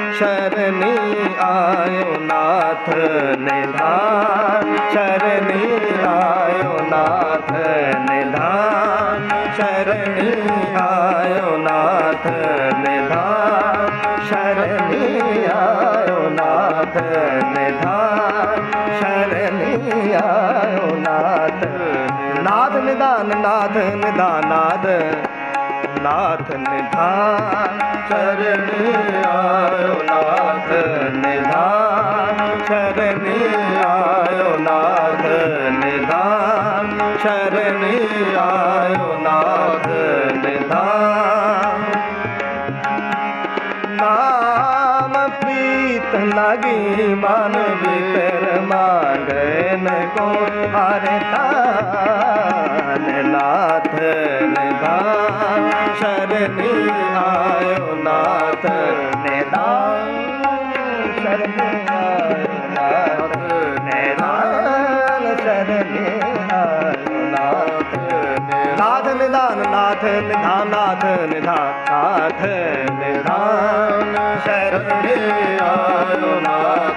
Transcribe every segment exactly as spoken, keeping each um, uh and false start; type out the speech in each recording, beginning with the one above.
शरणी आयो नाथ निधान, शरणी आयो नाथ निधान, शरणी आयो नाथ निधान, शरणी आयो नाथ निधान, शरणी आयो नाथ। नाथ निधान नाथ निधान नाथ नाथ निधान, शरणी आयो नाथ निधान, शरणी आयो नाथ निधान, शरणी आयो नाथ निधान। नाम प्रीत लगी मन भीतर मांगन को हरे तान नाथ निधान, शरणी आयो नाथ निधान, शरणी आयो नाथ निधान, शरणी आयो नाथ नाथ निधान, नाथ निधान, नाथ निधान, नाथ निधान, शरणी आयो नाथ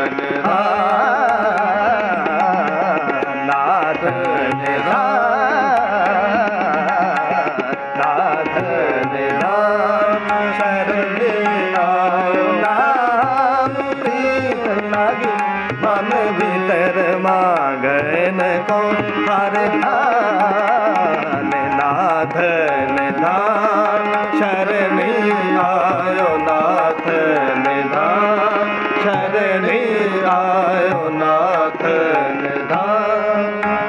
निधान, नाथ निधान, नाथ निधान, शरणी आयो नाम प्रीत लगी मन भीतर मांगन को हरे तान नाथ निधान, शरणी आयो नाथ निधान, शरणी आयो नाथ निधान।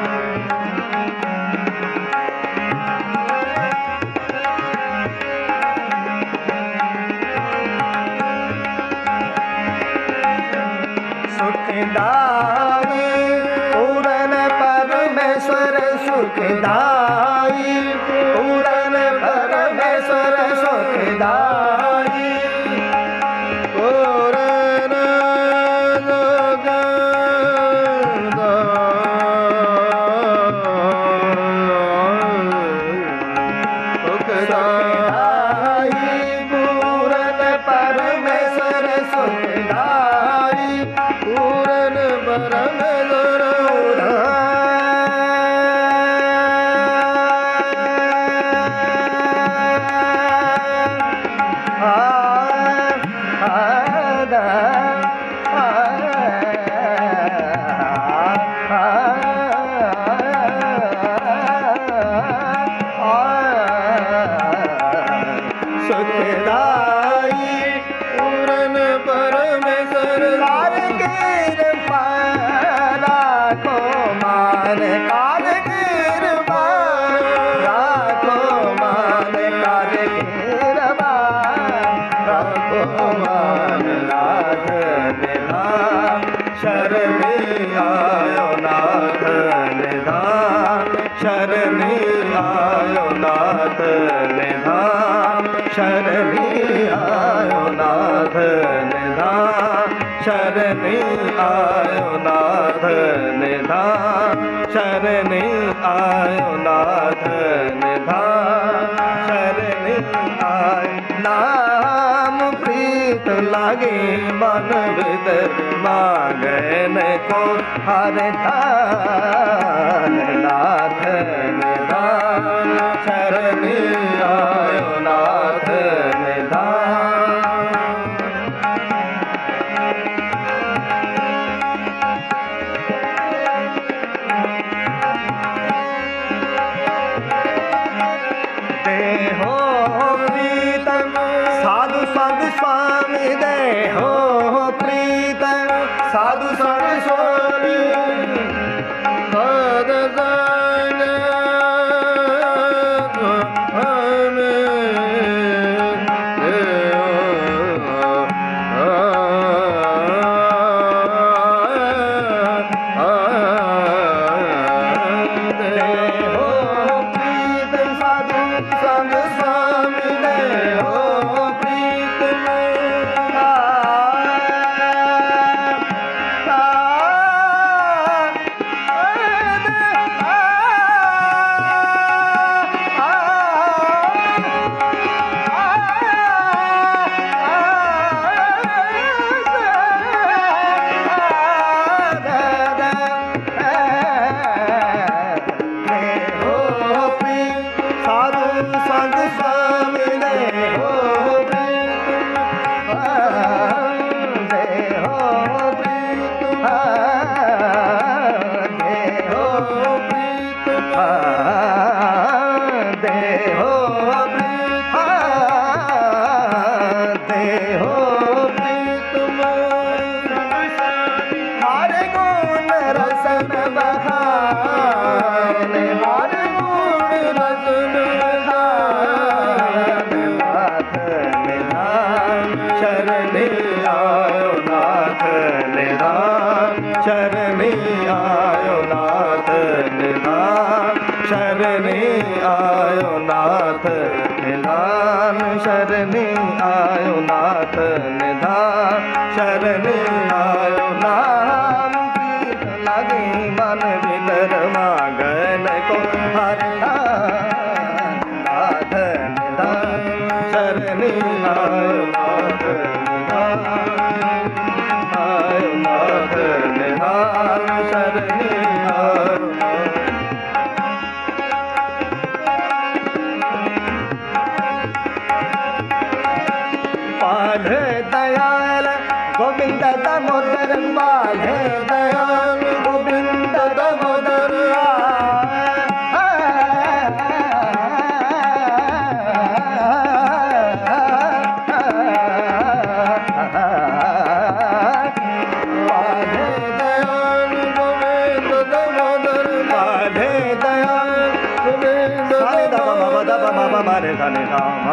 सुखदाई पूरन परमेश्वर सुखदाई, पूरन परमेश्वर सुखदाई, पूरन सुखदाई, पूरन परमेश्वर सुखदाई, पूरन परमेश्वर सुखदाई, पूरन परमेश्वर कारगिर राखो मान, कारगिर राखो मान, कारगिर राखो मान नाथ निधान, शरणी आयो नाथ निधान, शरणी आयो नाथ निधान, शरणी आयो नाथ निधान, शरणी आयो नाथ निधान, शरणी आयो नाथ निधान, शरणी आयो नाम प्रीत लागे मन भीतर मांगन को हरे तान नाथ निधान, शरणी आयो नाथ निधान। देहो प्रीतम साधु संग स्वामी, देहो प्रीतम साधु संग स्वामी, पद संग हम हो प्रीतम हरे गुण रसन बखाने हरे गुण रसन बखाने नाथ निधान शरणे आयो नाथ निधान शरणे आयो नाथ निधान शरणे आयो नाथ निधान शरणे आयो नाथ निधान शरणे आयो नाम प्रीत लगे मन भीतर मांगन को हरि नाथ निधान शरणे आयो नाथ निधान आयो नाथ निधान शरणे आयो बाले दयाल गोविंद दामोदर बाले दयाल गोविंद दामोदर बाले दयाल गोविंद दामोदर बाले दयाल गोविंद दामोदर बाबा मारे जाने Ram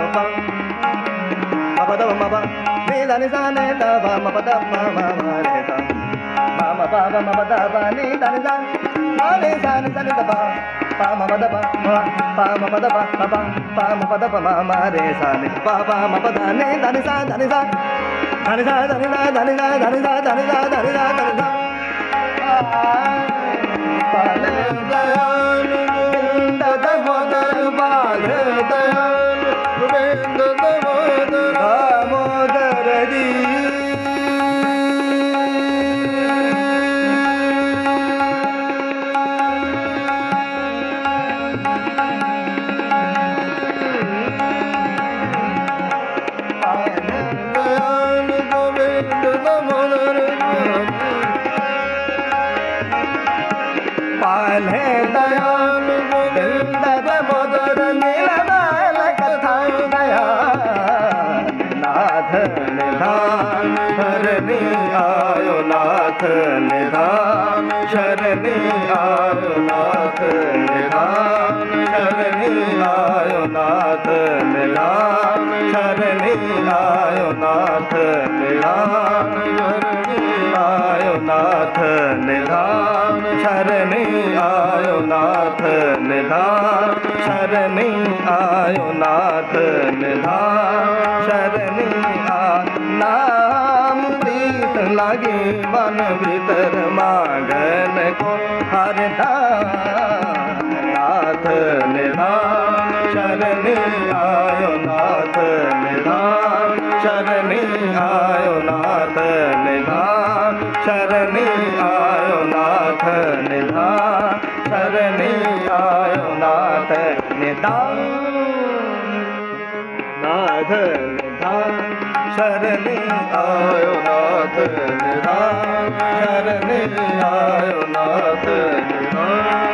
Mapa mapa ni da ni sa ni da ba mapa da ma ma ma ni sa ma ma pa pa mapa da ba ni da ni sa ma ni sa ni sa ni da ba pa mapa da ba ma pa mapa da ba ma pa pa mapa da ba ma ma re sa ni pa pa mapa da ni da ni sa da ni sa da ni sa da ni sa da ni sa da ni sa da ni sa da ni sa da ni sa pa le dayal govind damodar pa le dayal govind damodar damodar ji dayal govind damodar पाले दयाल गोविंद दामोदर नीलमाल कथा दया नाथ निधान शरणे आयो नाथ निधान शरणे आयो नाथ निधान शरणे आयो नाथ निधान शरणे आयो नाथ निधान शरणे आयो नाथ निधान शरणे आयो नाथ निधान शरणे आयो नाथ निधान शरणे आ नाम प्रीत लगे मन भीतर मांगन को हरदान नाथ निधान शरणे आयो नाथ निधान शरणे आयो नाथ निधान शरणे आयो नाथ निधान शरणे आयो नाथ निधान नाथ निधान शरणे आयो नाथ निधान शरणे आयो नाथ निधान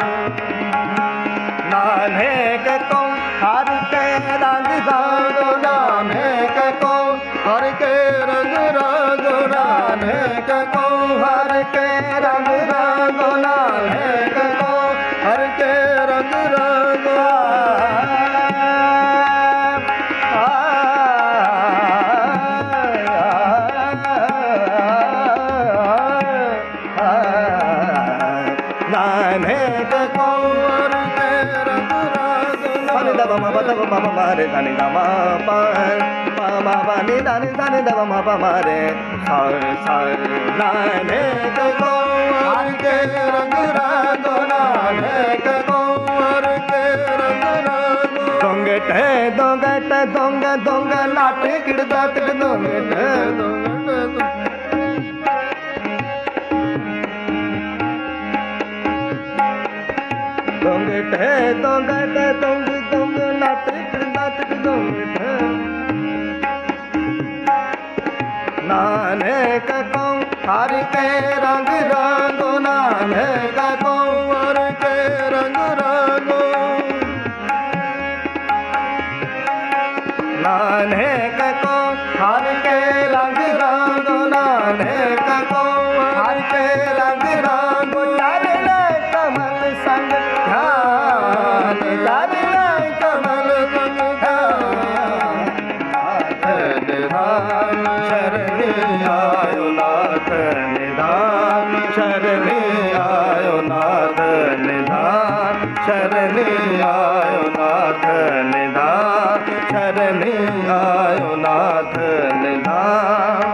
नाने के को हर के रंग रागो नाने के को हर के रंग रागो नाने के को हर के रंग रागो नाने के को हर के रंग रागो नाने के को हर के रंग रागो नाने दबा मा दबा मा मारे दानी दमा पा पा मा पा नि दानी दानी दबा मा पा मारे सा सा नाने के को हर के रंग रागो नाने के को हर के रंग रागो दोंगट दोंगट दोंग दोंग लाटे किड़दा तिक दोंगट दोंगट दोंगट दोंगट दोंग दोंग लाटे किड़दा तिक दोंगट नाने का को हर के रंग रागो नाने का को हर के रंग रागो नाने का को शरणी आयो नाथ निधान शरणी आयो नाथ निधान शरणी आयो नाथ निधान शरणी आयो नाथ निधान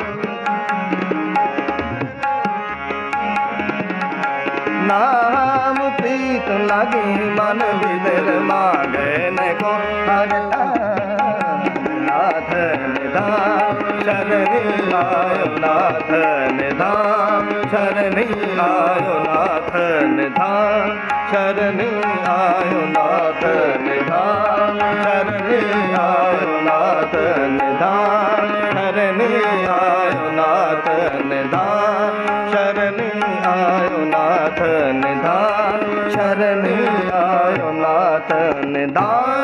नाम प्रीत लगी मन विदर मांगे न को हरता नाथ निधान शरणी आयो नाथ निधान शरणी आयो नाथ निधान शरणी आयो नाथ निधान शरणी आयो नाथ निधान शरणी आयो नाथ निधान शरणी आयो नाथ निधान शरणी आयो नाथ निधान।